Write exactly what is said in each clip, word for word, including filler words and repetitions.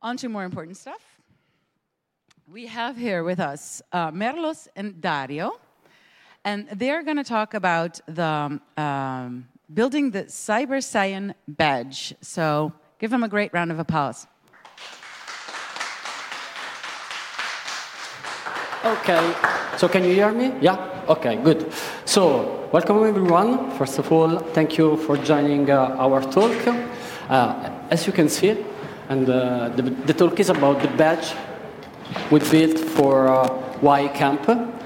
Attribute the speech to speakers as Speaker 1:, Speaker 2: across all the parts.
Speaker 1: On to more important stuff. We have here with us uh, Merlos and Dario, and they're going to talk about the um, building the CyberCyan badge. So give them a great round of applause.
Speaker 2: Okay, so can you hear me? Yeah? Okay, good. So, welcome everyone. First of all, thank you for joining uh, our talk. Uh, as you can see, and uh, the, the talk is about the badge we built for uh, Y Camp,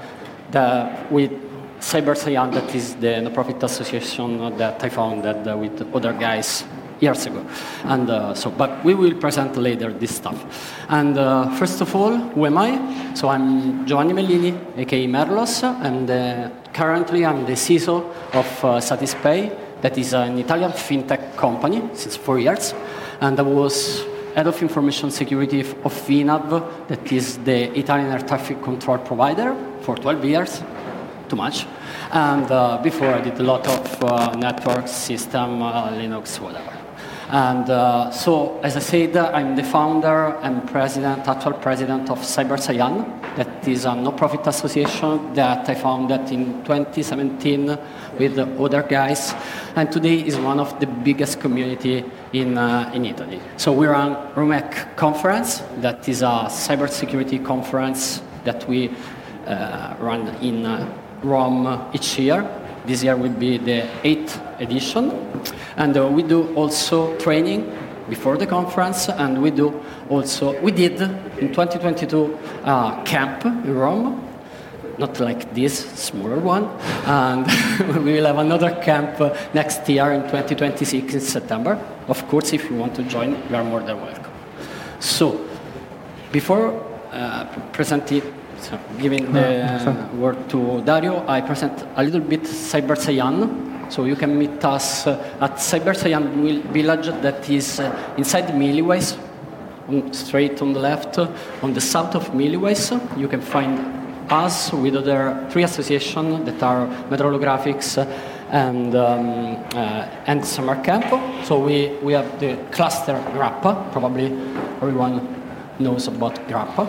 Speaker 2: the, with CyberCyan, that is the non-profit association that I founded uh, with other guys years ago. And uh, so, but we will present later this stuff. And uh, first of all, who am I? So I'm Giovanni Mellini, aka Merlos, and uh, currently I'm the C I S O of uh, Satispay, that is an Italian fintech company since four years. And I was head of information security of VNAV, that is the Italian air traffic control provider, for twelve years. Too much. And uh, before I did a lot of uh, network, system, uh, Linux, whatever. And uh, so, as I said, I'm the founder and president, actual president of CyberCyan. That is a non-profit association that I founded in twenty seventeen with other guys. And today is one of the biggest community in, uh, in Italy. So we're on RUMEC conference, that is a cybersecurity conference that we uh, run in uh, Rome each year. This year will be the eighth edition. And uh, we do also training before the conference, and we do also, we did in twenty twenty-two uh, camp in Rome, not like this, smaller one, and we will have another camp uh, next year in twenty twenty-six in September. Of course, if you want to join, you are more than welcome. So, before uh, presenting, so giving the uh, word to Dario, I present a little bit CyberCyan. So you can meet us uh, at CyberCyan village that is uh, inside Milliways, on, straight on the left, uh, on the south of Milliways. You can find us with other three associations that are Metrolographics uh, and, um, uh, and Summer Camp. So we, we have the cluster Grappa, probably everyone knows about Grappa.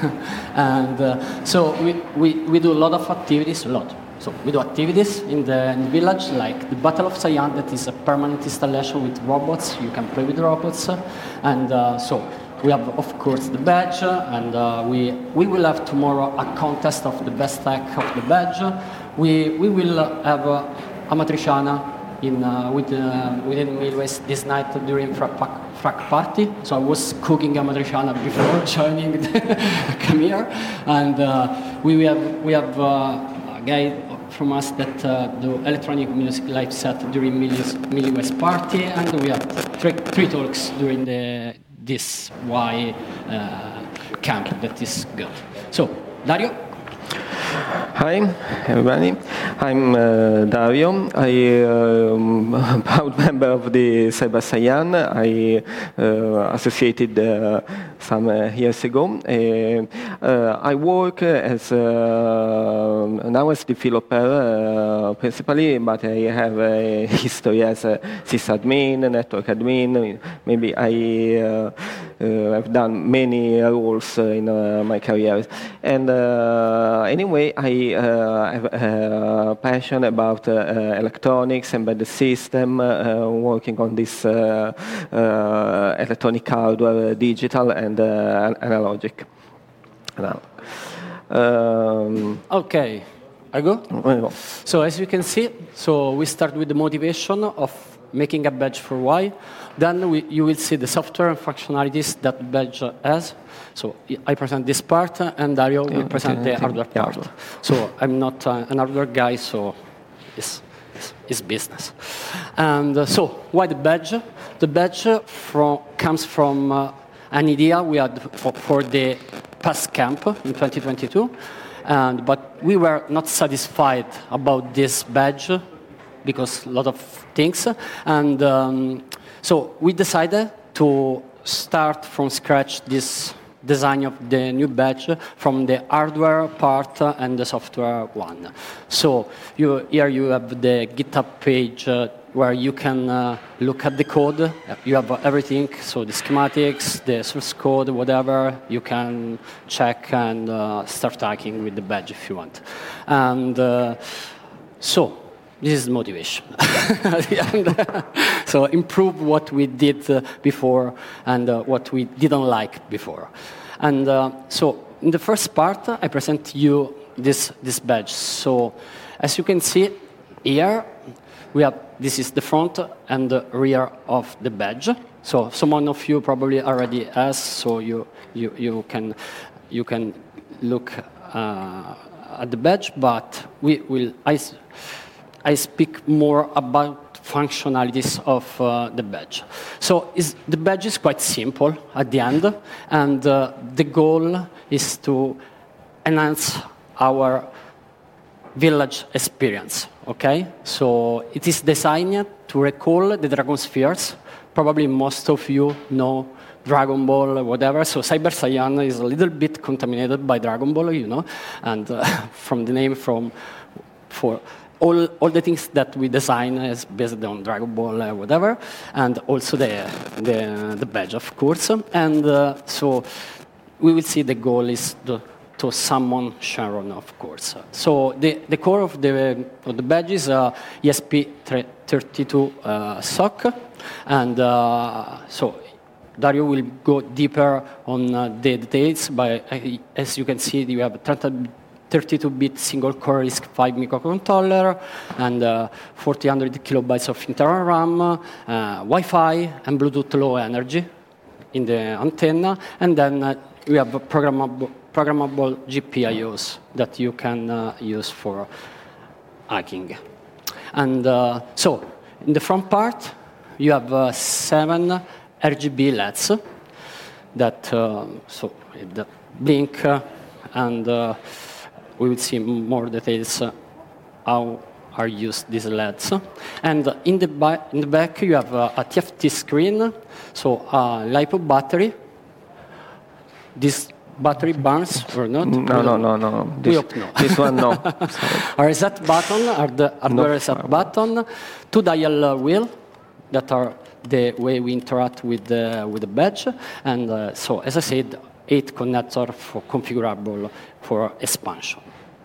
Speaker 2: and uh, so we, we, we do a lot of activities, a lot. So we do activities in the, in the village, like the Battle of Cyan, that is a permanent installation with robots. You can play with robots. And uh, so we have, of course, the badge, and uh, we, we will have tomorrow a contest of the best tech of the badge. We, we will have uh, a matriciana in, uh, with, uh, within Milliways this night during frac, frac party. So I was cooking a matriciana before joining the come here. And uh, we have, we have uh, a guy from us that uh, do electronic music live set during Milliways party, and we have three, three talks during the, this Y uh, camp that is good. So, Dario?
Speaker 3: Hi, everybody. I'm uh, Dario. I am a proud member of the CyberCyan. I uh, associated uh, some uh, years ago. Uh, uh, I work as uh, now as developer uh, principally, but I have a history as a sysadmin, network admin. Maybe I uh, uh, have done many roles in uh, my career. And uh, anyway, I uh, have a passion about uh, electronics, embedded system, uh, working on this uh, uh, electronic hardware, digital and uh, analogic. Now,
Speaker 2: um, okay, I go? So as you can see, so we start with the motivation of making a badge for Y. Then we, you will see the software and functionalities that the badge has. So I present this part, and Dario will present okay, the hardware part. Hardware. So I'm not uh, an hardware guy, so it's, it's, it's business. And uh, so why the badge? The badge from, comes from uh, an idea we had for, for the past camp in twenty twenty-two, and, but we were not satisfied about this badge because a lot of things. And um, so we decided to start from scratch this design of the new badge from the hardware part and the software one. So you, here you have the GitHub page uh, where you can uh, look at the code. You have everything, so the schematics, the source code, whatever. You can check and uh, start hacking with the badge if you want. And uh, so this is motivation. and, uh, so improve what we did uh, before and uh, what we didn't like before. And uh, so in the first part, I present you this, this badge. So as you can see here, we have, this is the front and the rear of the badge. So someone of you probably already has, so you, you, you, can, you can look uh, at the badge, but we will, I, I speak more about functionalities of uh, the badge. So is, the badge is quite simple at the end, and uh, the goal is to enhance our village experience, okay? So it is designed to recall the Dragon Spheres. Probably most of you know Dragon Ball, whatever. So Cyber Saiyan is a little bit contaminated by Dragon Ball, you know, and uh, from the name from, for all, all the things that we design is based on Dragon Ball, uh, whatever, and also the, the, the badge, of course. And uh, so we will see the goal is the to summon Sharon, of course. So the, the core of the, of the badge is uh, E S P thirty-two uh, S O C, and uh, so Dario will go deeper on uh, the details, but uh, as you can see, you have a thirty-two bit single-core RISC five microcontroller and uh, fourteen hundred kilobytes of internal RAM, uh, Wi-Fi, and Bluetooth Low Energy in the antenna, and then uh, we have a programmable programmable G P I Os that you can uh, use for hacking. And uh, so, in the front part, you have uh, seven R G B L E Ds that uh, so that blink, uh, and uh, we will see more details uh, how are used these L E Ds. And in the, ba in the back, you have uh, a T F T screen, so a LiPo battery. This battery burns or not?
Speaker 3: No, no, no, no.
Speaker 2: We
Speaker 3: This,
Speaker 2: hope no.
Speaker 3: this one, no.
Speaker 2: A reset button, are the hardware
Speaker 3: No.
Speaker 2: reset button, two dial uh, wheel that are the way we interact with the, with the badge, and uh, so, as I said, eight connector for configurable for expansion.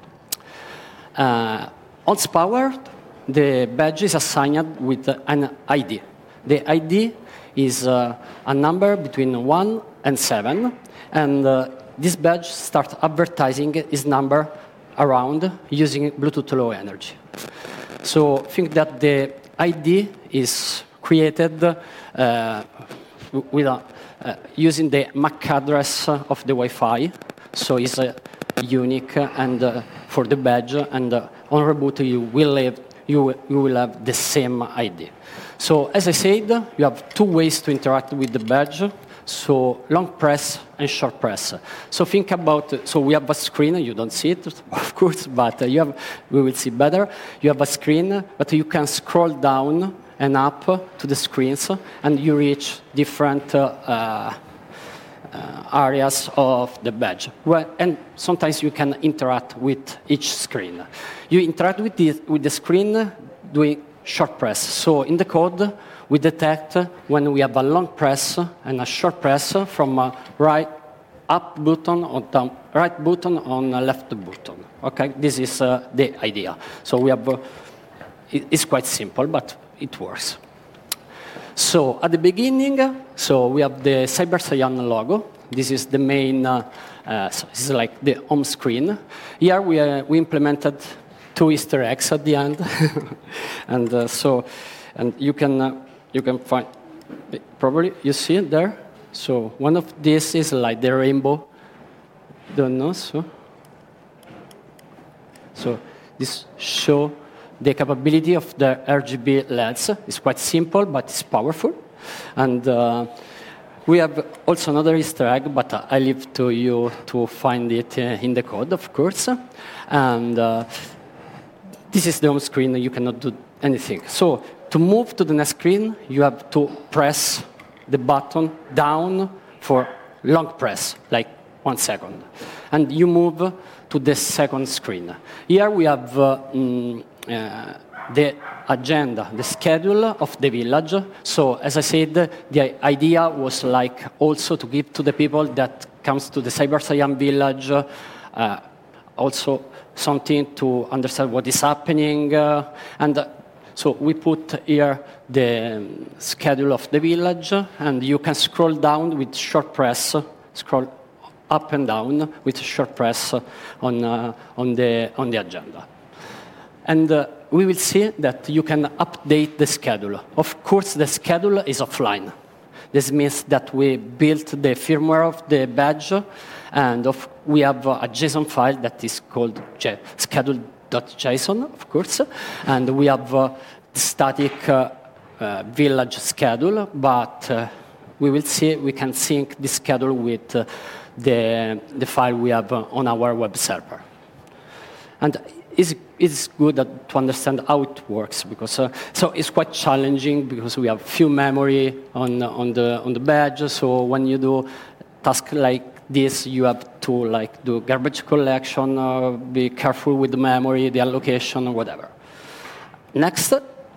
Speaker 2: Uh, once powered, the badge is assigned with an I D. The I D is uh, a number between one and seven, and uh, this badge starts advertising its number around using Bluetooth Low Energy. So think that the I D is created uh, with a, uh, using the M A C address of the Wi-Fi, so it's uh, unique and uh, for the badge, and uh, on reboot you will have you, you will have the same I D. So as I said, you have two ways to interact with the badge. So long press and short press. So think about, so we have a screen, you don't see it, of course, but you have, we will see better. You have a screen, but you can scroll down and up to the screens, and you reach different uh, uh, areas of the badge. Well, and sometimes you can interact with each screen. You interact with the, with the screen doing short press. So in the code, we detect when we have a long press and a short press from a right up button or down right button on a left button. Okay, this is uh, the idea. So we have, uh, it, it's quite simple, but it works. So at the beginning, so we have the Cyber Saiyan logo. This is the main, uh, uh, so this is like the home screen. Here we, uh, we implemented two Easter eggs at the end. and uh, so, and you can, uh, you can find, probably you see it there. So one of these is like the rainbow. Don't know, so. So this show the capability of the R G B L E Ds. It's quite simple, but it's powerful. And uh, we have also another Easter egg, but uh, I leave to you to find it uh, in the code, of course. And uh, this is the home screen. You cannot do anything. So to move to the next screen, you have to press the button down for long press, like one second. And you move to the second screen. Here we have uh, mm, uh, the agenda, the schedule of the village. So, as I said, the idea was like also to give to the people that comes to the Cyberscience village uh, also something to understand what is happening. Uh, and uh, so we put here the schedule of the village, and you can scroll down with short press, scroll up and down with short press on, uh, on, the, on the agenda. And uh, we will see that you can update the schedule. Of course, the schedule is offline. This means that we built the firmware of the badge, and of, we have a JSON file that is called schedule.json, of course, and we have uh, the static uh, uh, village schedule, but uh, we will see we can sync the schedule with uh, the, the file we have uh, on our web server. And it's, it's good to understand how it works, because uh, so it's quite challenging because we have few memory on on the on the badge. So when you do tasks like this, you have to like do garbage collection, uh, be careful with the memory, the allocation, or whatever. Next,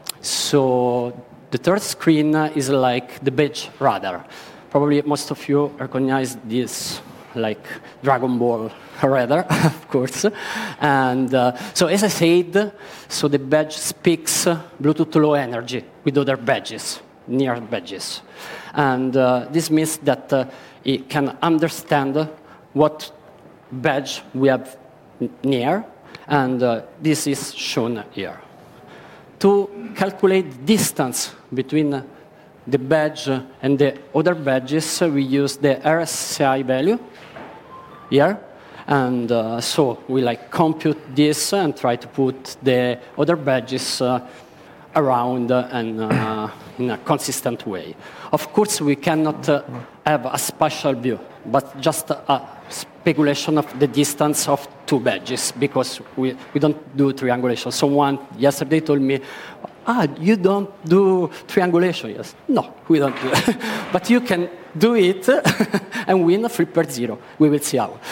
Speaker 2: so the third screen is like the badge radar. Probably most of you recognize this, like Dragon Ball radar, of course. And uh, so as I said, so the badge speaks uh, Bluetooth Low Energy with other badges, near badges. And uh, this means that uh, it can understand what badge we have near, and uh, this is shown here. To calculate the distance between the badge and the other badges, we use the R S I value here. And uh, so we like compute this and try to put the other badges uh, around uh, and uh, in a consistent way. Of course, we cannot uh, have a spatial view, but just a speculation of the distance of two badges, because we, we don't do triangulation. Someone yesterday told me, ah, you don't do triangulation. Yes. No, we don't do it. But you can do it and win a flipper zero. We will see how.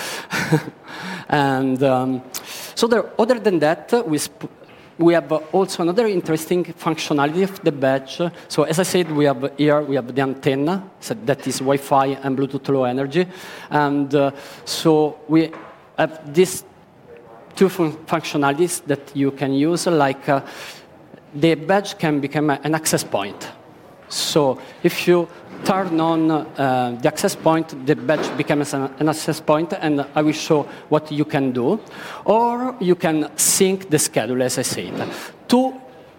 Speaker 2: And um, so there, other than that, we, we have also another interesting functionality of the badge. So as I said, we have here, we have the antenna, so that is Wi-Fi and Bluetooth Low Energy. And uh, so we have these two fun functionalities that you can use, like uh, the badge can become an access point. So if you turn on uh, the access point, the badge becomes an, an access point, and I will show what you can do. Or you can sync the schedule, as I said. To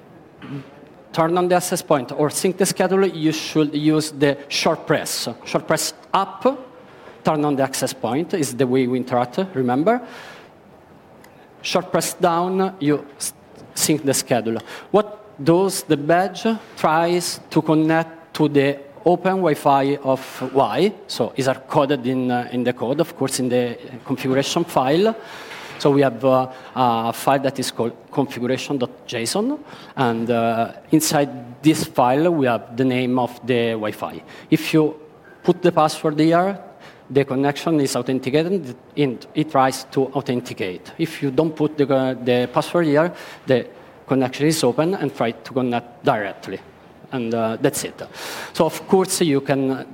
Speaker 2: turn on the access point or sync the schedule, you should use the short press. Short press up, turn on the access point, is the way we interact, remember? Short press down, you sync the schedule. What does the badge? Tries to connect to the open Wi-Fi of Y, so is are coded in, uh, in the code, of course, in the configuration file. So we have uh, a file that is called configuration.json, and uh, inside this file we have the name of the Wi-Fi. If you put the password here, the connection is authenticated, and it tries to authenticate. If you don't put the, uh, the password here, the connection is open and try to connect directly. And uh, that's it. So of course you can. Uh,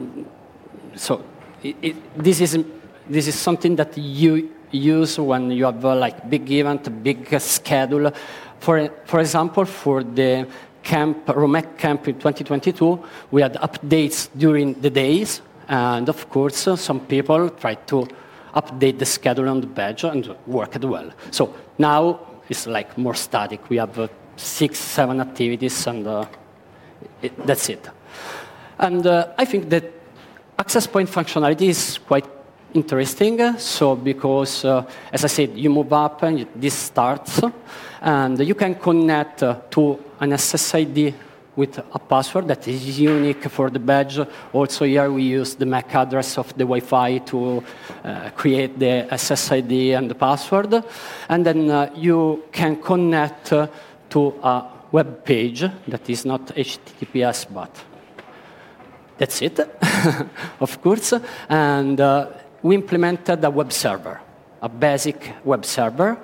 Speaker 2: so it, it, this is this is something that you use when you have uh, like big event, big uh, schedule. For for example, for the camp Romec camp in twenty twenty-two, we had updates during the days, and of course uh, some people tried to update the schedule on the badge and worked well. So now it's like more static. We have uh, six, seven activities and. Uh, It, that's it. And uh, I think that access point functionality is quite interesting. So because, uh, as I said, you move up and this starts, and you can connect uh, to an S S I D with a password that is unique for the badge. Also here we use the M A C address of the Wi-Fi to uh, create the S S I D and the password. And then uh, you can connect uh, to a web page that is not H T T P S, but that's it, of course. And uh, we implemented a web server, a basic web server.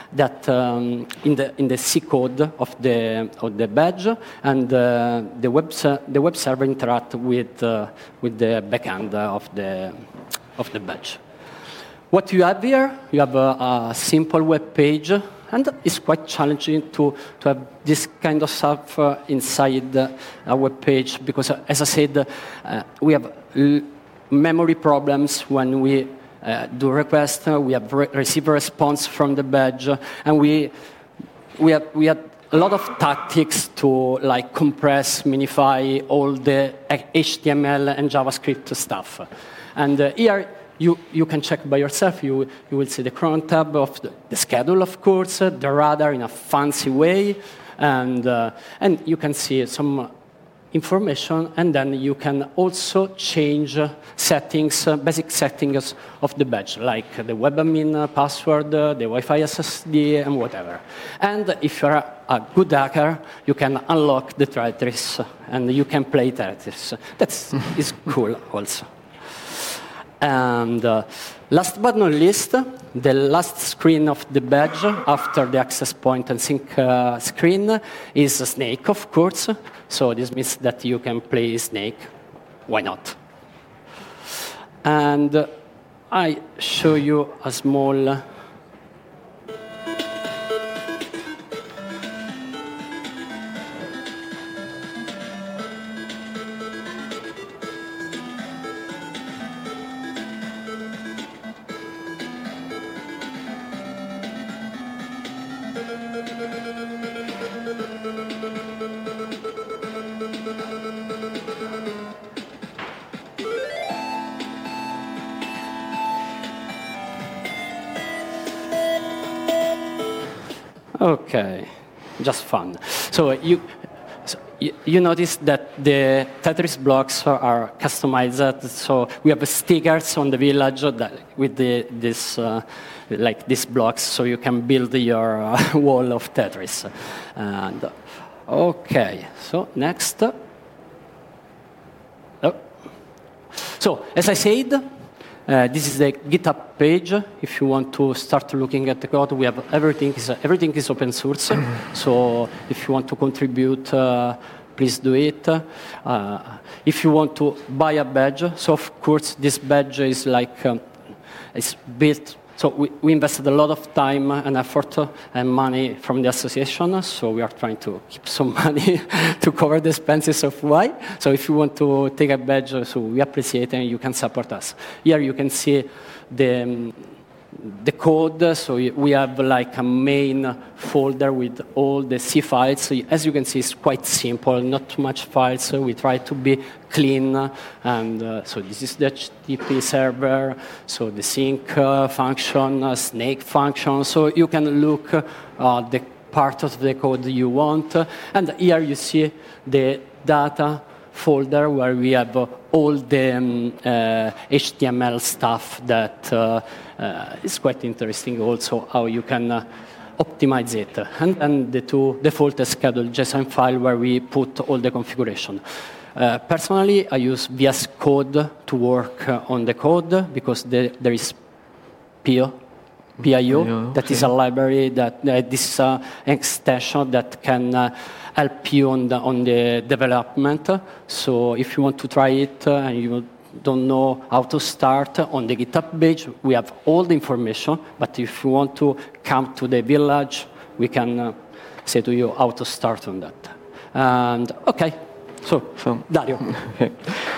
Speaker 2: that um, in the in the C code of the of the badge, and uh, the web the web server interact with uh, with the backend of the of the badge. What you have here, you have a, a simple web page, and it's quite challenging to to have this kind of stuff uh, inside uh, a web page because, uh, as I said, uh, we have l memory problems when we uh, do requests. Uh, we have re receive a response from the badge, uh, and we we have we have a lot of tactics to like compress, minify all the H T M L and JavaScript stuff, and uh, here. You, you can check by yourself. You, you will see the cron tab of the, the schedule, of course, uh, the radar in a fancy way, and, uh, and you can see some information, and then you can also change uh, settings, uh, basic settings of the badge, like the webadmin uh, password, uh, the Wi-Fi S S D, and whatever. And if you're a good hacker, you can unlock the Tetris, and you can play Tetris. That is cool also. And uh, last but not least, the last screen of the badge after the access point and sync uh, screen is Snake, of course. So this means that you can play Snake. Why not? And uh, I show you a small Okay, just fun. So you, so you, you notice that the Tetris blocks are customized. So we have stickers on the village that with the, this, uh, like these blocks, so you can build your uh, wall of Tetris. And okay, so next. Oh. So as I said. Uh, this is the GitHub page. If you want to start looking at the code, we have everything is everything is open source. So if you want to contribute, uh, please do it. Uh, if you want to buy a badge, so of course this badge is like um, it's built. So we, we invested a lot of time and effort and money from the association. So we are trying to keep some money to cover the expenses of why. So if you want to take a badge, so we appreciate it and you can support us. Here you can see the, um, the code. So we have like a main folder with all the C files. So as you can see, it's quite simple, not too much files. So we try to be clean. And uh, so this is the H T T P server. So the sync uh, function, uh, snake function. So you can look at uh, the part of the code you want. And here you see the data folder where we have uh, all the um, uh, H T M L stuff that uh, uh, is quite interesting also how you can uh, optimize it. And then the two default scheduled JSON file where we put all the configuration. Uh, personally, I use V S Code to work uh, on the code because the, there is P O. P I O, yeah, that okay. is a library that uh, this uh, extension that can uh, help you on the, on the development. So if you want to try it uh, and you don't know how to start, on the GitHub page we have all the information, but if you want to come to the village, we can uh, say to you how to start on that. And okay, so, so Dario. Okay.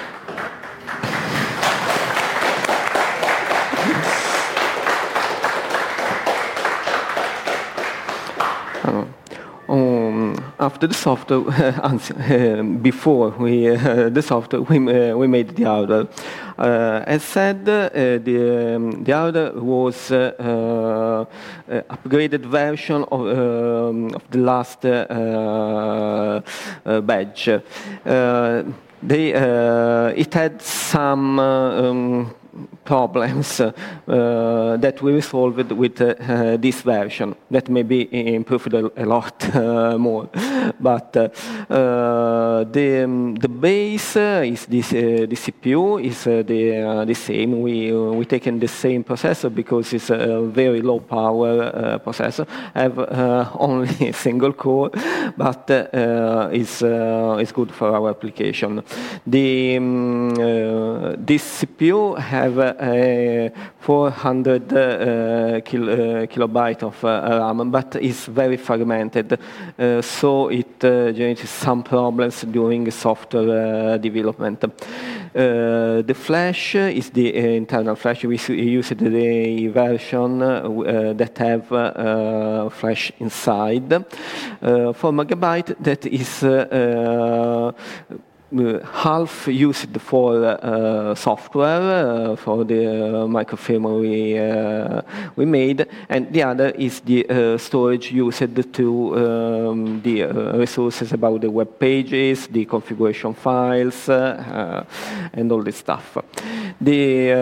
Speaker 3: Um, after the software, uh, before we uh, the software, we uh, we made the hardware. Uh, as said, uh, the um, the hardware was uh, uh, upgraded version of, um, of the last uh, uh, badge. Uh, they uh, it had some. Uh, um, problems uh, that we resolved with uh, this version. That may be improved a, a lot uh, more, but uh, uh, the um, the base uh, is this uh, the C P U is uh, the uh, the same. We uh, we taken the same processor because it's a very low power uh, processor. Have uh, only a single core, but uh, is uh, is good for our application. The um, uh, this C P U have a four hundred uh, kil uh, kilobyte of uh, RAM, but is very fragmented, uh, so it uh, generates some problems during software uh, development. Uh, the flash is the uh, internal flash. We use the version uh, that have uh, flash inside. Uh, four megabyte that is uh, uh, Uh, half used for uh, software uh, for the uh, microfilm we uh, we made, and the other is the uh, storage used to um, the uh, resources about the web pages, the configuration files, uh, and all this stuff. The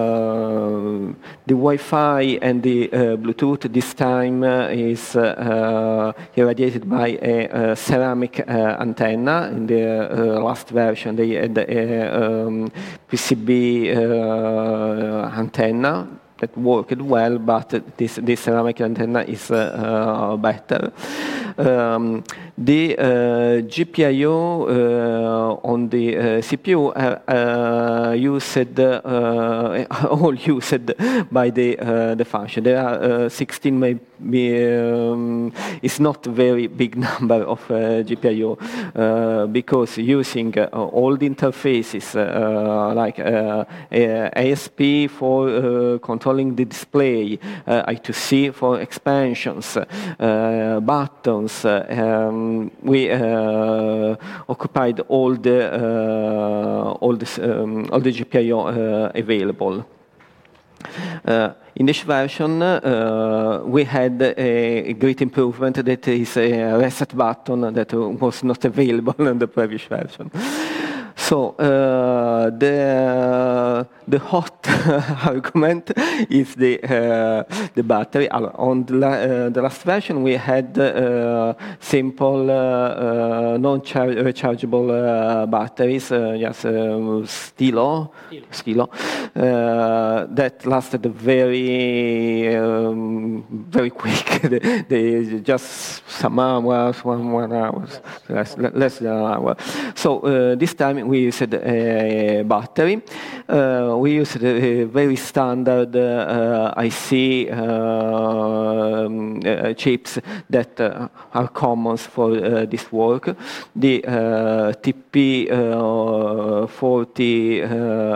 Speaker 3: uh, the Wi-Fi and the uh, Bluetooth this time uh, is uh, irradiated by a, a ceramic uh, antenna. In the uh, last version, they had a um, P C B uh, antenna that worked well, but this, this ceramic antenna is uh, uh, better. Um, the uh, G P I O uh, on the uh, C P U uh, uh, used uh, all used by the uh, the function. There are uh, sixteen, maybe um, it's not a very big number of uh, G P I O uh, because using uh, all the interfaces uh, like uh, A S P for uh, controlling the display, uh, I two C for expansions, uh, buttons. Uh, um, we uh, occupied all the uh, all the um, all the G P I O uh, available. Uh, in this version, uh, we had a, a great improvement that is a reset button that was not available in the previous version. So uh, the the hot argument is the uh, the battery. On the, uh, the last version, we had uh, simple, uh, uh, non-rechargeable uh, batteries, uh, just um, Stilo, Stilo, uh, that lasted very um, very quick. they, they just some hours, one one hours, less, less than an hour. So uh, this time we used a battery. Uh, we used a very standard uh, I C uh, uh, chips that uh, are common for uh, this work. The uh, T P forty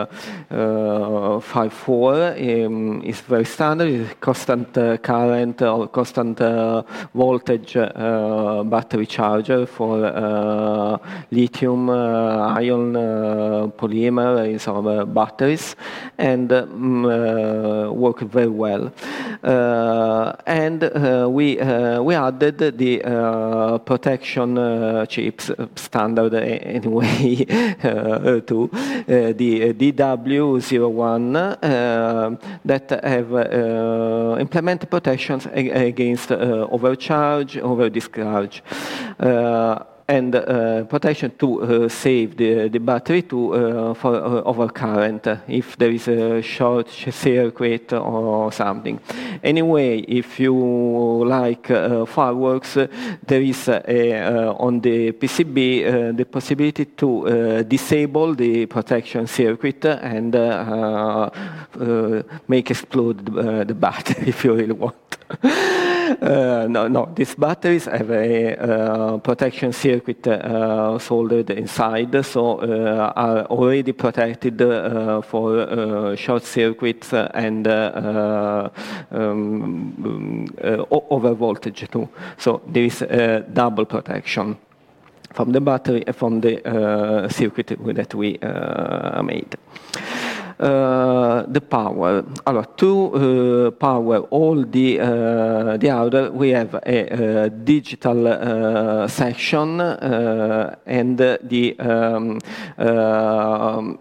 Speaker 3: fifty-four um, is very standard. It's constant uh, current or constant uh, voltage uh, battery charger for uh, lithium uh, ion uh, polymer in some uh, batteries, and um, uh, work very well. Uh, and uh, we uh, we added the uh, protection uh, chips, standard anyway, uh, to uh, the D W zero one uh, that have uh, implemented protections against uh, overcharge, over discharge. Uh, and uh, protection to uh, save the, the battery to uh, for uh, overcurrent uh, if there is a short circuit or something. Anyway, if you like uh, fireworks, uh, there is uh, a, uh, on the P C B uh, the possibility to uh, disable the protection circuit and uh, uh, make explode the, uh, the battery if you really want. Uh, no, no. These batteries have a uh, protection circuit uh, soldered inside, so uh, are already protected uh, for uh, short circuits and uh, um, uh, over voltage too. So there is uh, double protection from the battery and from the uh, circuit that we uh, made. Uh, the power. Alors, to uh, power all the uh, the other, we have a, a digital uh, section uh, and uh, the um, uh,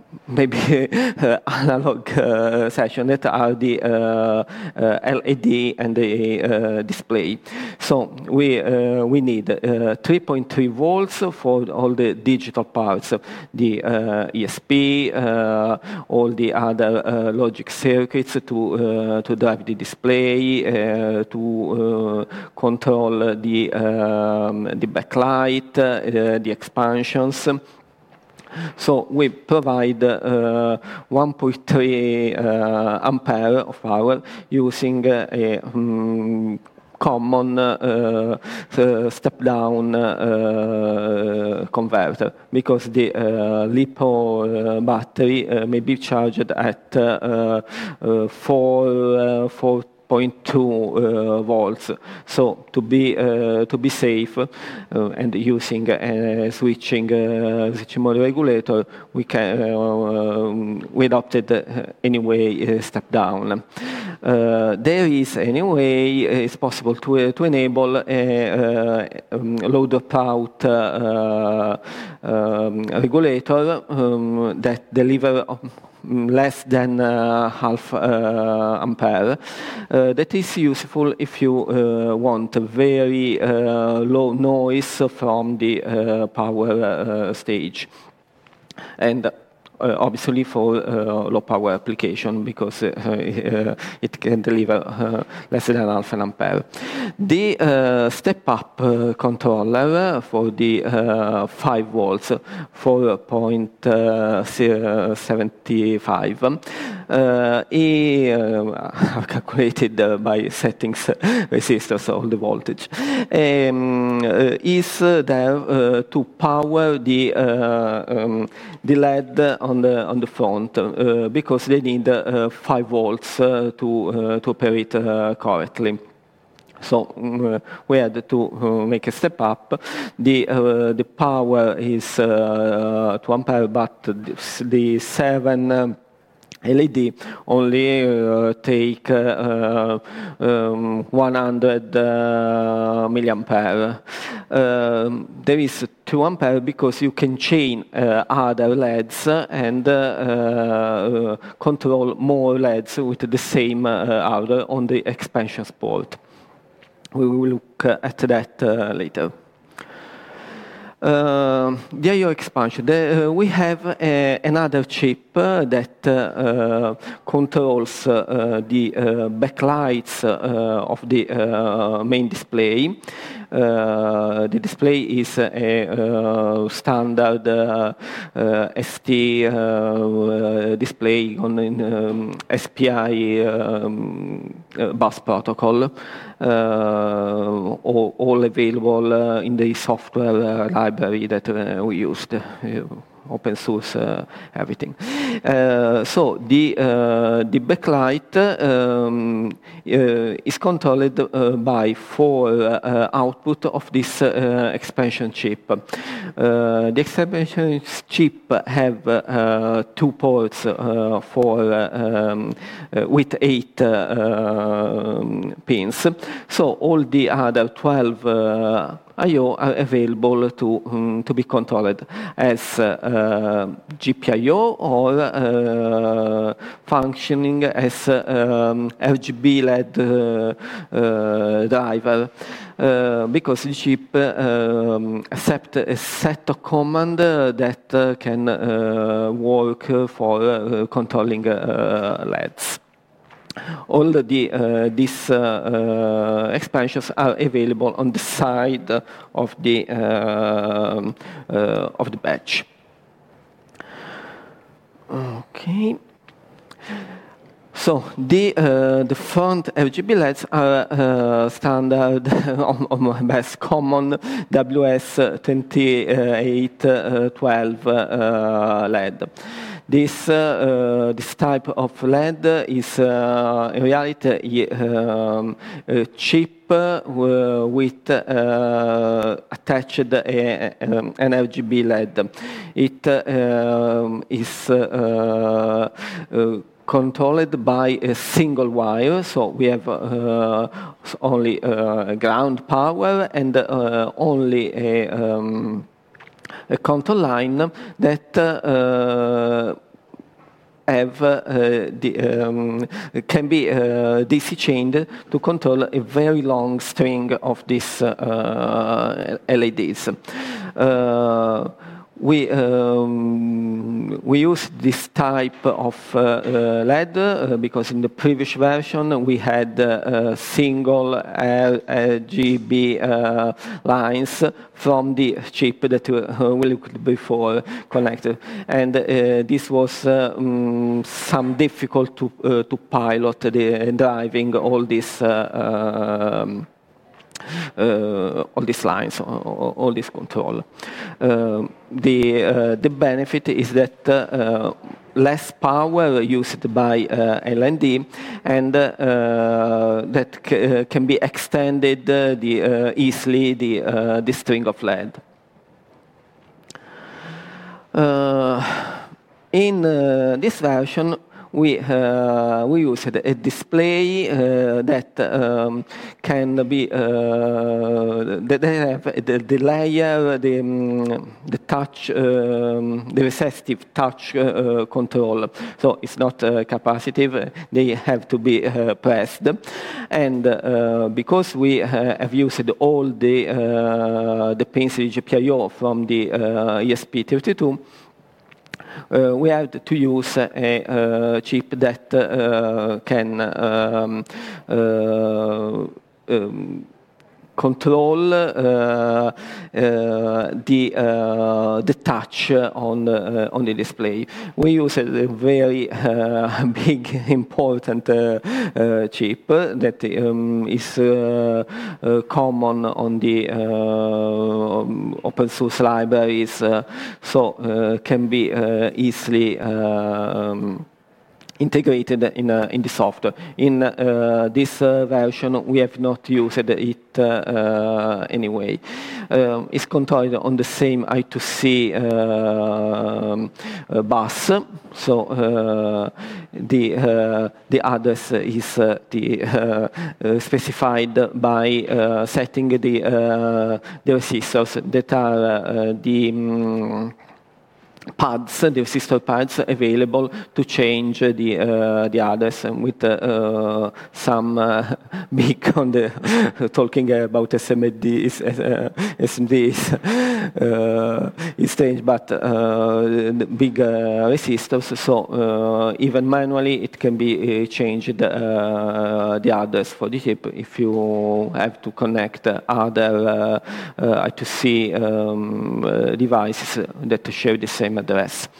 Speaker 3: maybe uh, analog uh, session that are the uh, uh, L E D and the uh, display. So we uh, we need uh, three point three volts for all the digital parts, the uh, E S P, uh, all the other uh, logic circuits to uh, to drive the display, uh, to uh, control the um, the backlight, uh, the expansions. So we provide uh, one point three uh, ampere of power using uh, a um, common uh, uh, step-down uh, converter, because the uh, LiPo uh, battery uh, may be charged at uh, uh, four, uh, four point two uh, volts. So to be uh, to be safe uh, and using a switching uh, switching mode regulator, we can uh, we adopted uh, anyway uh, step down. Uh, there is anyway it's possible to uh, to enable a, a um, low dropout uh, um, regulator um, that deliver less than uh, half uh, ampere. Uh, that is useful if you uh, want a very uh, low noise from the uh, power uh, stage. And Uh, obviously for uh, low power application, because uh, uh, it can deliver uh, less than half an ampere. The uh, step-up uh, controller for the uh, five volts, four point seven five, uh, is uh, calculated uh, by settings resistors all the voltage, um, uh, is uh, there uh, to power the uh, um, the L E D on the on the front, uh, because they need uh, five volts uh, to uh, to operate uh, correctly. So um, we had to uh, make a step up. The uh, the power is uh, two ampere, but the seven um, L E D only uh, take uh, um, one hundred uh, milliampere. Uh, there is two ampere because you can chain uh, other L E Ds and uh, uh, control more L E Ds with the same uh, order on the expansion port. We will look at that uh, later. Uh, the I O expansion. The, uh, we have uh, another chip uh, that uh, uh, controls uh, the uh, backlights uh, of the uh, main display. Uh, the display is a uh, standard uh, uh, S T uh, display on an um, S P I um, uh, bus protocol, uh, all, all available uh, in the software uh, library that uh, we used. Uh, open source, uh, everything. Uh, so the uh, the backlight um, uh, is controlled uh, by four uh, output of this uh, expansion chip. Uh, the expansion chip have uh, two ports uh, for uh, um, uh, with eight uh, um, pins. So all the other twelve uh, I O are available to um, to be controlled as uh, G P I O or uh, functioning as um, R G B L E D uh, uh, driver, uh, because the chip um, accepts a set of commands that uh, can uh, work for uh, controlling uh, L E Ds. All the uh, these uh, uh, expansions are available on the side of the uh, uh, of the badge. Okay. So the uh, the front R G B L E Ds are uh, standard on, on best common W S twenty-eight twelve uh, L E D. This, uh, this type of L E D is uh, in reality um, a chip uh, with uh, attached a, um, an R G B L E D. It uh, is uh, uh, controlled by a single wire, so we have uh, only uh, ground power and uh, only a um, a control line that uh, have uh, the, um, can be uh, D C chained to control a very long string of these uh, L E Ds. Uh, We, um, we use this type of uh, uh, L E D uh, because in the previous version we had uh, single R G B uh, lines from the chip that uh, we looked before connected. And uh, this was uh, um, some difficult to, uh, to pilot the driving all this uh, um, Uh, all these lines, all, all this control. Uh, the, uh, the benefit is that uh, less power used by uh, L N D, and uh, that c can be extended uh, the, uh, easily the, uh, the string of L E D. Uh, in uh, this version, we uh, we used a display uh, that um, can be uh, that they have the, the layer, the um, the touch, um, the resistive touch uh, control. So it's not uh, capacitive; they have to be uh, pressed. And uh, because we uh, have used all the uh, the pencil G P I O from the uh, E S P thirty-two. Uh, we have to use a uh, chip that uh, can um, uh, um, control uh, uh, the uh, the touch on uh, on the display. We use a very uh, big, important uh, uh, chip that um, is uh, uh, common on the uh, open source libraries, uh, so uh, can be uh, easily Um, integrated in, uh, in the software. In uh, this uh, version, we have not used it uh, uh, anyway. Uh, it's controlled on the same I two C uh, uh, bus, so uh, the uh, the address is uh, the, uh, uh, specified by uh, setting the uh, the resistors that are uh, the um, pads, the resistor pads available to change the uh, the address, with uh, some uh, big on the talking about S M Ds, uh, S M Ds uh, is strange, but uh, big uh, resistors. So uh, even manually, it can be uh, changed uh, the address for the chip if you have to connect other uh, uh, I two C um, uh, devices that share the same address.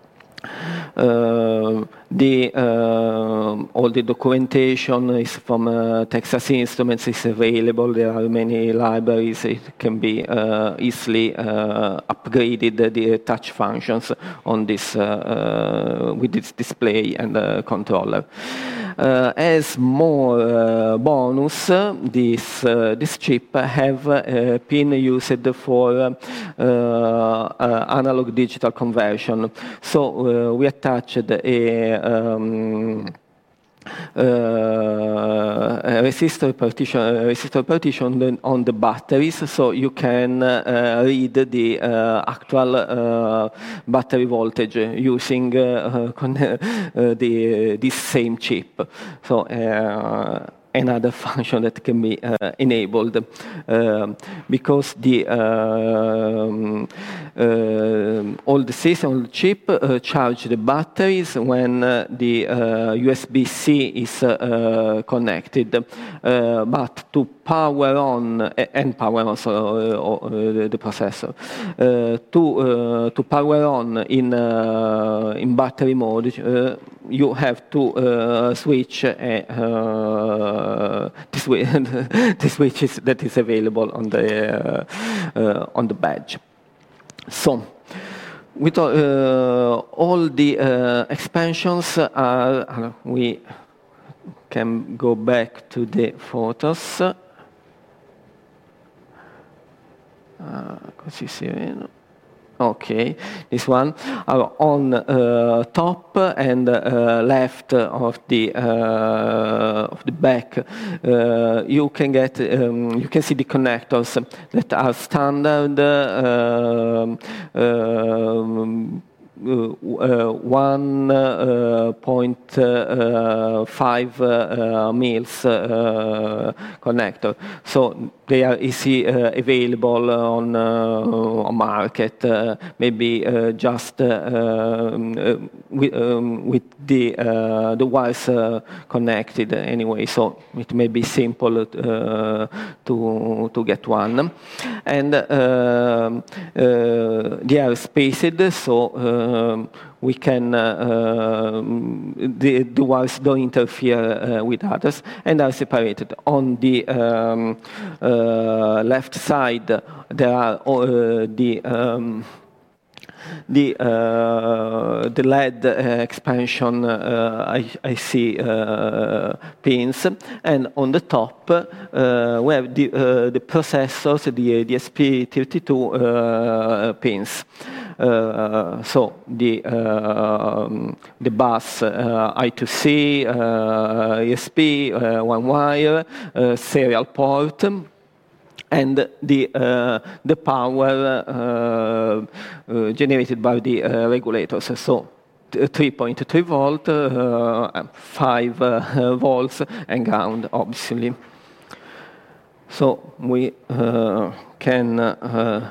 Speaker 3: Uh, the uh, all the documentation is from uh, Texas Instruments, is available. There are many libraries. It can be uh, easily uh, upgraded, the touch functions on this uh, uh, with this display and uh, controller. Uh, as more uh, bonus, uh, this uh, this chip have a pin used for uh, uh, analog digital conversion. So uh, we attached a um, Uh, a resistor partition, a resistor partition on the batteries, so you can uh, read the uh, actual uh, battery voltage using uh, uh, the this same chip. So. Uh, another function that can be uh, enabled uh, because the um, uh, all the system on the chip uh, charge the batteries when uh, the uh, U S B C is uh, connected, uh, but to power on uh, and power on so, uh, uh, the processor uh, to uh, to power on in uh, in battery mode, uh, you have to uh, switch a, uh, the, switch the switches that is available on the uh, uh, on the badge. So, with uh, all the uh, expansions, are, uh, we can go back to the photos. Uh, così si vede. Okay, this one are on uh, top and uh, left of the uh, of the back. Uh, you can get um, you can see the connectors that are standard. Uh, um, uh, one point five uh, mils uh, connector. So they are easy uh, available on uh, on market. Uh, maybe uh, just uh, um, with, um, with the uh, the wires uh, connected anyway. So it may be simple uh, to to get one, and uh, uh, they are spaced, so um, we can uh, the, the wires don't interfere uh, with others, and are separated. On the um, uh, left side, there are uh, the um, the uh, the L E D uh, expansion uh, I, I see uh, pins, and on the top uh, we have the uh, the processors, the D S P thirty-two uh, pins. Uh, so the uh, the bus uh, I two C, uh, E S P, uh, one wire, uh, serial port, and the uh, the power uh, uh, generated by the uh, regulators. So three point three volt, uh, five uh, volts, and ground, obviously. So we uh, can uh,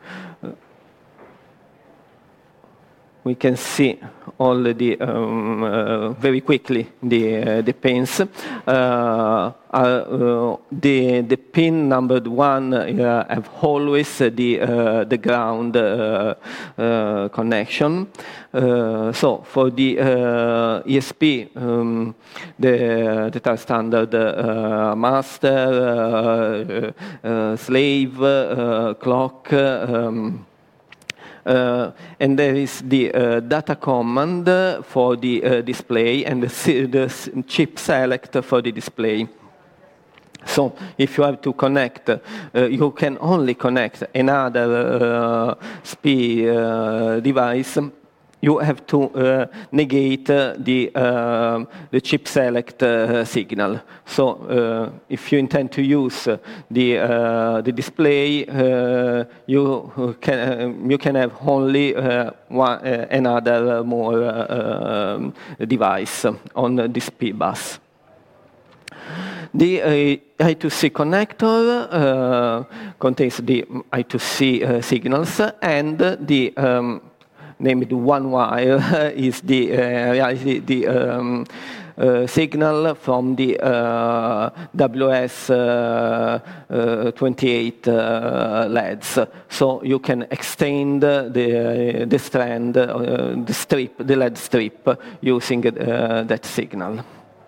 Speaker 3: we can see all the um, uh, very quickly the uh, the pins. Uh, uh, the the pin numbered one uh, have always the uh, the ground uh, uh, connection. Uh, so for the uh, E S P, um, the that are standard uh, master, uh, uh, slave, uh, clock. Um, Uh, and there is the uh, data command for the uh, display, and the, the chip select for the display. So if you have to connect, uh, you can only connect another uh, S P uh, device. You have to uh, negate uh, the uh, the chip select uh, signal. So uh, if you intend to use uh, the uh, the display, uh, you can uh, you can have only uh, one uh, another more uh, um, device on this P bus. The uh, I two C connector uh, contains the I two C uh, signals, and the um, named one wire is the uh, the, the um, uh, signal from the uh, W S twenty-eight uh, uh, L E Ds. So you can extend the the strand, uh, the strip, the L E D strip, using uh, that signal.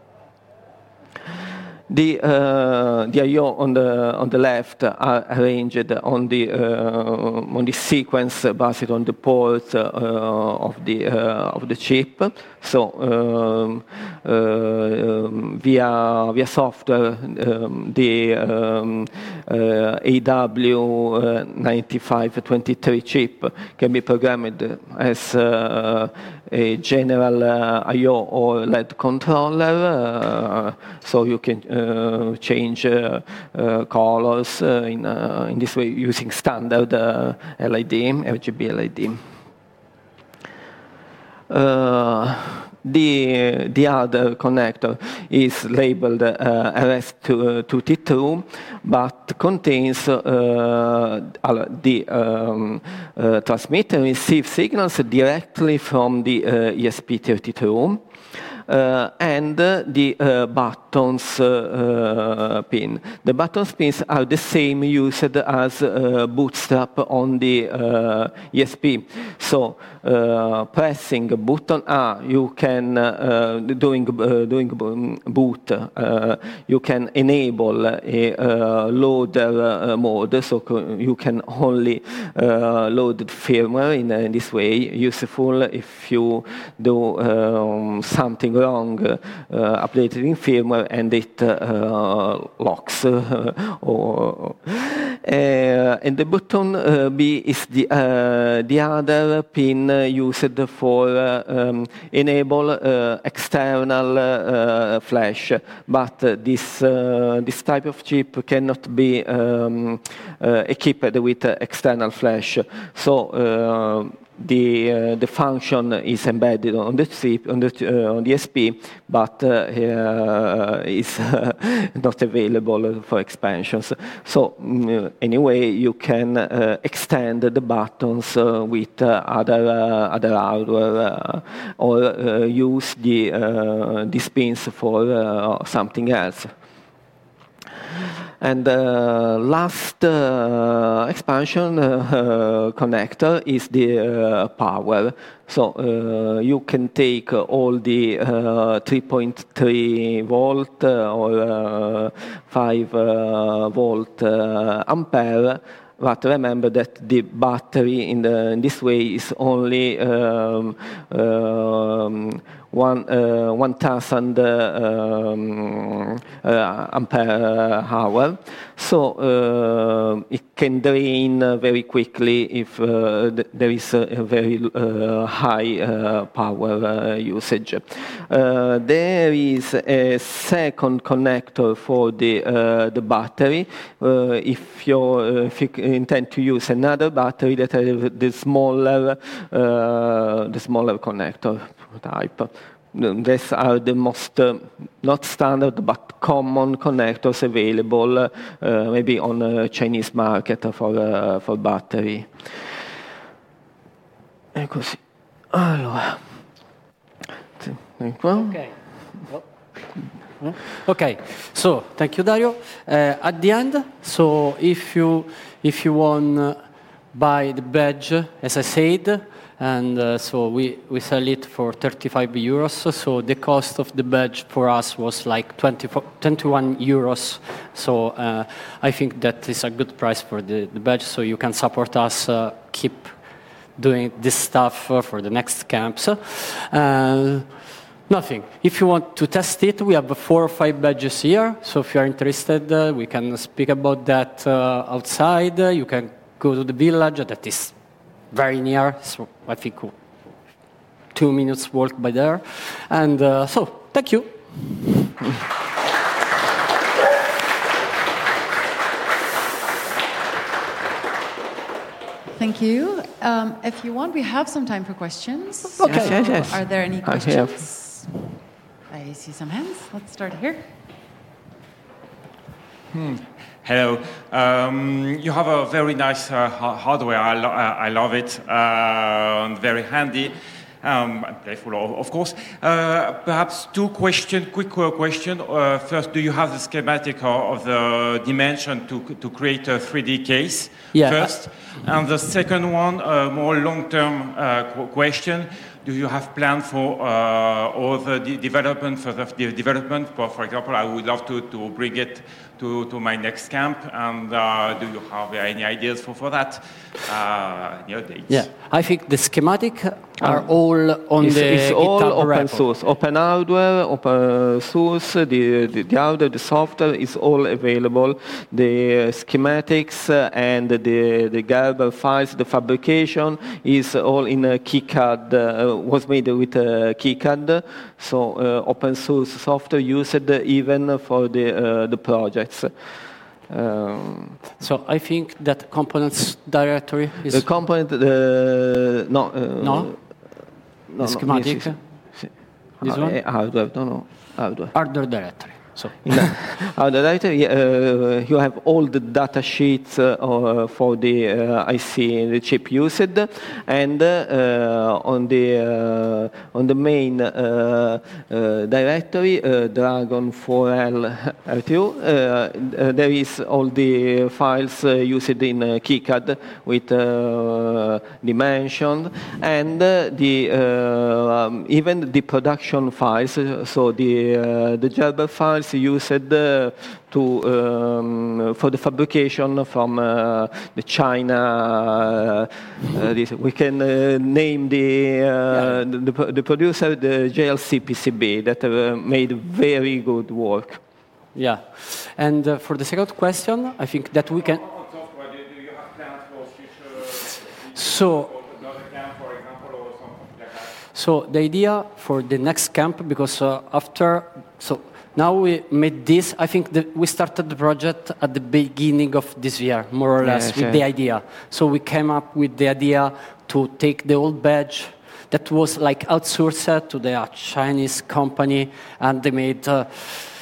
Speaker 3: The uh, the I O on the on the left are arranged on the uh, on the sequence based on the port uh, of the uh, of the chip. So um, uh, um, via via software, um, the um, uh, A W ninety-five twenty-three chip can be programmed as uh, a general uh, I O or L E D controller, uh, so you can uh, change uh, uh, colors uh, in uh, in this way using standard uh, L E D, R G B L E D. Uh, the the other connector is labeled uh, R S two thirty-two, but contains uh, the um, uh, transmit and receive signals directly from the uh, E S P thirty-two. Uh, and uh, the uh, buttons uh, pin. The buttons pins are the same used as uh, bootstrap on the uh, E S P. So uh, pressing button A, you can uh, doing uh, doing boot. Uh, you can enable a uh, loader uh, mode, so you can only uh, load the firmware in, uh, in this way. Useful if you do um, something wrong, uh, updated in firmware, and it uh, locks. Uh, or, Uh, and the button uh, B is the, uh, the other pin uh, used for uh, um, enable uh, external uh, flash, but uh, this, uh, this type of chip cannot be um, uh, equipped with uh, external flash. So uh, The, uh, the function is embedded on the chip, on the, uh, on the S P, but uh, uh, is uh, not available for expansions. So um, anyway, you can uh, extend the buttons uh, with uh, other uh, other hardware uh, or uh, use the uh, these pins for uh, something else. And the uh, last uh, expansion uh, uh, connector is the uh, power. So uh, you can take uh, all the uh, three point three volt uh, or uh, five uh, volt uh, ampere. But remember that the battery in, the, in this way is only um, um, one uh, one thousand uh, um, uh, ampere hour, so uh, it can drain uh, very quickly if uh, th there is a, a very uh, high uh, power uh, usage. Uh, there is a second connector for the uh, the battery. Uh, if you uh, if you intend to use another battery that has the smaller uh, the smaller connector type. These are the most, uh, not standard, but common connectors available, uh, maybe on a Chinese market for, uh, for battery. E così. Allora.
Speaker 2: Okay. Well, okay. So thank you, Dario. Uh, at the end, so if you if you want uh, buy the badge, as I said. And uh, so we, we sell it for thirty-five euros. So the cost of the badge for us was like twenty-one euros. So uh, I think that is a good price for the, the badge. So you can support us, uh, keep doing this stuff uh, for the next camps. Uh, nothing. If you want to test it, we have four or five badges here. So if you are interested, uh, we can speak about that uh, outside. You can go to the village that is very near, so I think two minutes walk by there. And uh, so, thank you.
Speaker 1: Thank you. Um, if you want, we have some time for questions.
Speaker 3: Okay.
Speaker 1: So
Speaker 3: Yes, yes.
Speaker 1: Are there any questions? I, I see some hands. Let's start here.
Speaker 4: Hmm. Hello. Um, you have a very nice uh, hardware. I, lo I love it. Uh, very handy. Um, and playful, of course. Uh, perhaps two questions, quick question. Uh, first, do you have the schematic of the dimension to, to create a three D case?
Speaker 2: Yeah.
Speaker 4: First. And the second one, a more long-term uh, question. Do you have plans for uh, all the de development, for the de development? For, for example, I would love to, to bring it to, to my next camp. And uh, do you have any ideas for, for that? Uh, any updates?
Speaker 2: Yeah, I think the schematic are all on
Speaker 3: it's,
Speaker 2: the
Speaker 3: It's all
Speaker 2: GitHub
Speaker 3: open
Speaker 2: repo.
Speaker 3: source, open hardware, open source. The, the, the hardware, the software is all available. The schematics and the the Gerber files, the fabrication is all in a KiCad. Uh, was made with a KiCad, so uh, open source software used even for the uh, the projects. Um,
Speaker 2: so I think that components directory is
Speaker 3: the component, uh, no, uh,
Speaker 2: no,
Speaker 3: no,
Speaker 2: the schematic.
Speaker 3: No,
Speaker 2: This
Speaker 3: no,
Speaker 2: one?
Speaker 3: hardware, no, no, hardware.
Speaker 2: Hardware directory. So
Speaker 3: In the hardware directory, uh, you have all the data sheets uh, for the uh, I C, the chip used, and uh, on the uh, on the main uh, uh, directory, uh, Dragon four L R two, uh, uh, there is all the files uh, used in uh, KiCad with uh, dimension and uh, the uh, um, even the production files. So the uh, the Gerber files used uh, to um, for the fabrication from uh, the China. Uh, uh, this, we can uh, name the, uh, yeah. the, the the producer, the J L C P C B, that uh, made very good work.
Speaker 2: Yeah, and uh, for the second question, I think that we can. So, so the idea for the next camp, because uh, after, so now we made this, I think that we started the project at the beginning of this year, more or less,
Speaker 3: Yes,
Speaker 2: with
Speaker 3: yeah.
Speaker 2: the idea. So we came up with the idea to take the old badge that was like outsourced to the Chinese company, and they made uh,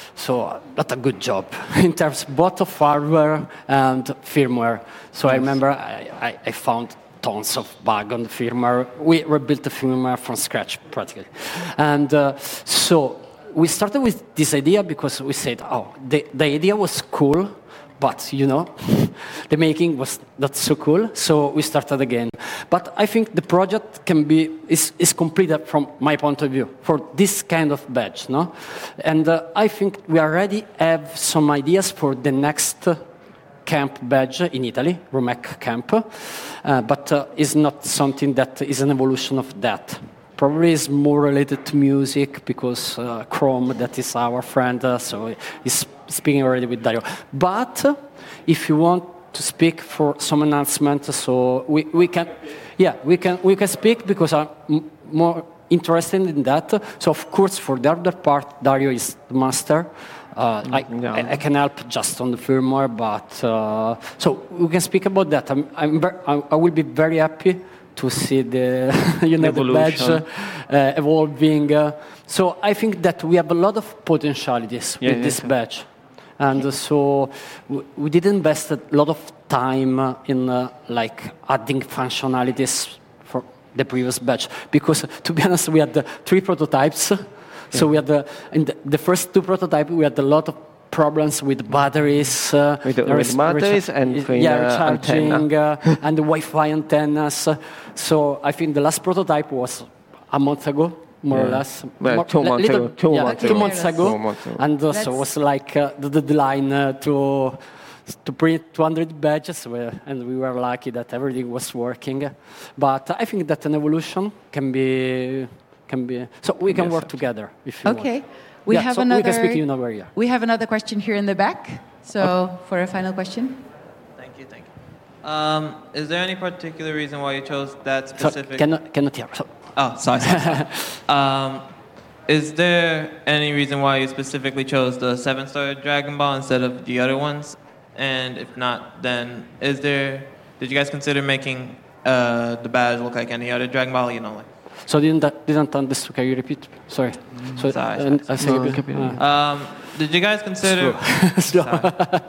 Speaker 2: so not a good job in terms both of hardware and firmware. So I remember I, I, I found tons of bugs on the firmware. We rebuilt the firmware from scratch practically, and uh, so we started with this idea because we said, oh, the, the idea was cool. But, you know, the making was not so cool, so we started again. But I think the project can be, is, is completed from my point of view, for this kind of badge, no? And uh, I think we already have some ideas for the next camp badge in Italy, Rumec camp, uh, but uh, it's not something that is an evolution of that. Probably is more related to music because uh, Chrome, that is our friend, uh, so he's speaking already with Dario. But uh, if you want to speak for some announcement, so we, we can, yeah, we can we can speak because I'm m- more interested in that. So of course, for the other part, Dario is the master. Uh, I,
Speaker 3: Yeah.
Speaker 2: I, I can help just on the firmware, but uh, so we can speak about that. I'm, I'm ver- I I will be very happy to see the you know the badge
Speaker 3: Evolution.
Speaker 2: uh, evolving. Uh, so I think that we have a lot of potentialities
Speaker 3: Yeah,
Speaker 2: with
Speaker 3: yeah,
Speaker 2: this
Speaker 3: yeah.
Speaker 2: badge, and uh, so w- we did invest a lot of time uh, in uh, like adding functionalities for the previous badge because uh, to be honest we had uh, three prototypes. So we had the, in the, the first two prototypes we had a lot of problems with batteries, uh,
Speaker 3: With the-
Speaker 2: there
Speaker 3: with
Speaker 2: is
Speaker 3: batteries
Speaker 2: recha-
Speaker 3: and with,
Speaker 2: yeah,
Speaker 3: uh,
Speaker 2: recharging
Speaker 3: antenna.
Speaker 2: uh, and the Wi-Fi antennas. So I think the last prototype was a month ago, more or
Speaker 3: Yeah.
Speaker 2: less.
Speaker 3: Well,
Speaker 2: More-
Speaker 3: two
Speaker 2: li-
Speaker 3: months
Speaker 2: little-
Speaker 3: ago, two
Speaker 2: yeah,
Speaker 3: months
Speaker 2: two
Speaker 1: ago.
Speaker 2: months ago.
Speaker 3: Two months ago.
Speaker 2: And uh, so
Speaker 1: That's-
Speaker 2: it was like uh, the the deadline uh, to to print two hundred badges, where, and we were lucky that everything was working. But I think that an evolution can be can be. So we can
Speaker 3: Yes,
Speaker 2: work together if you want.
Speaker 1: Okay. We
Speaker 2: Yeah,
Speaker 1: have
Speaker 2: so
Speaker 1: another.
Speaker 2: we can speak in over here.
Speaker 1: We have another question here in the back. So for a final question.
Speaker 5: Thank you, thank you. Um, is there any particular reason why you chose that
Speaker 2: So
Speaker 5: specific?
Speaker 2: cannot cannot hear. So,
Speaker 5: Oh, sorry. sorry, sorry. um, is there any reason why you specifically chose the seven-star Dragon Ball instead of the other ones? And if not, then is there? Did you guys consider making uh, the badge look like any other Dragon Ball? You know, like.
Speaker 2: so didn't didn't understand. Can you repeat? Sorry. So,
Speaker 5: Sorry,
Speaker 2: and
Speaker 5: sorry.
Speaker 2: I say
Speaker 3: No,
Speaker 2: again.
Speaker 3: capito.
Speaker 2: Uh,
Speaker 5: Um, did you guys consider?
Speaker 2: Slow.
Speaker 5: Sorry.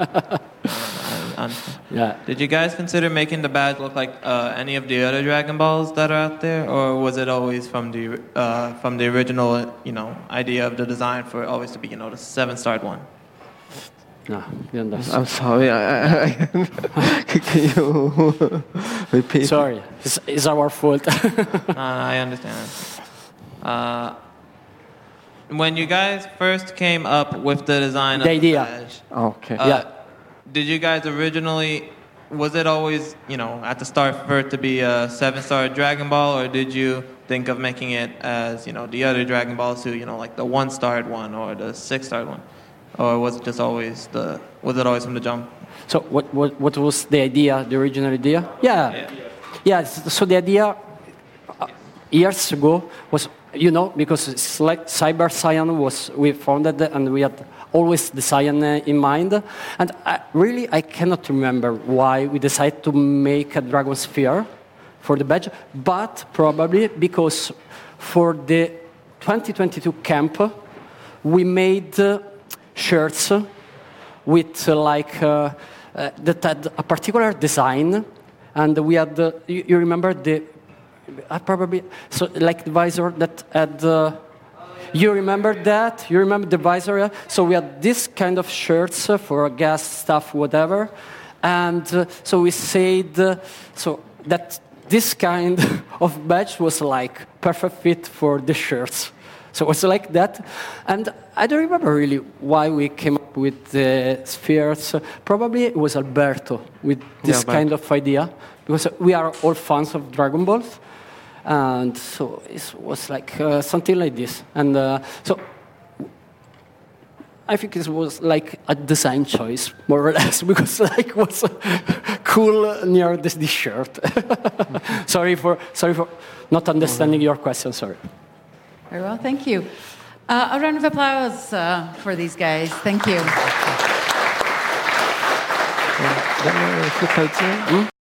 Speaker 5: I understand.
Speaker 2: yeah.
Speaker 5: Did you guys consider making the badge look like uh, any of the other Dragon Balls that are out there, or was it always from the uh, from the original, you know, idea of the design for it always to be, you know, the seven-starred one?
Speaker 2: No, didn't understand.
Speaker 3: I'm sorry. I, I, I can you repeat?
Speaker 2: Sorry, it's, it's our fault.
Speaker 5: Uh, I understand. Uh, when you guys first came up with the design
Speaker 2: The
Speaker 5: of
Speaker 2: idea.
Speaker 5: the badge,
Speaker 3: Okay.
Speaker 5: uh,
Speaker 2: Yeah.
Speaker 5: did you guys originally? Was it always, you know, at the start for it to be a seven-star Dragon Ball, or did you think of making it as, you know, the other Dragon Balls too, you know, like the one-starred one or the six-starred one, or was it just always the? Was it always from the jump?
Speaker 2: So what, what, what was the idea, the original idea? Yeah.
Speaker 5: Yeah.
Speaker 2: Yeah, s- so the idea uh, years ago was, you know, because it's like Cyber Cyan was, we founded it and we had always the Cyan uh, in mind. And I, really, I cannot remember why we decided to make a Dragon Sphere for the badge, but probably because for the twenty twenty-two camp, we made uh, shirts with uh, like uh, uh, that had a particular design, and we had uh, you, you remember the uh, probably so like the visor that had. Uh, you remember that? You remember the visor? Yeah? So we had this kind of shirts uh, for gas stuff, whatever, and uh, so we said uh, so that this kind of badge was like perfect fit for the shirts. So it was like that. And I don't remember really why we came up with the spheres. Probably it was Alberto with this
Speaker 3: Yeah,
Speaker 2: kind of idea, because we are all fans of Dragon Balls. And so it was like uh, something like this. And uh, so I think it was like a design choice, more or less, because like was cool near this, this shirt. sorry for sorry for not understanding your question. Sorry.
Speaker 1: Very well, thank you. Uh, a round of applause uh, for these guys. Thank you.
Speaker 3: Dann, äh,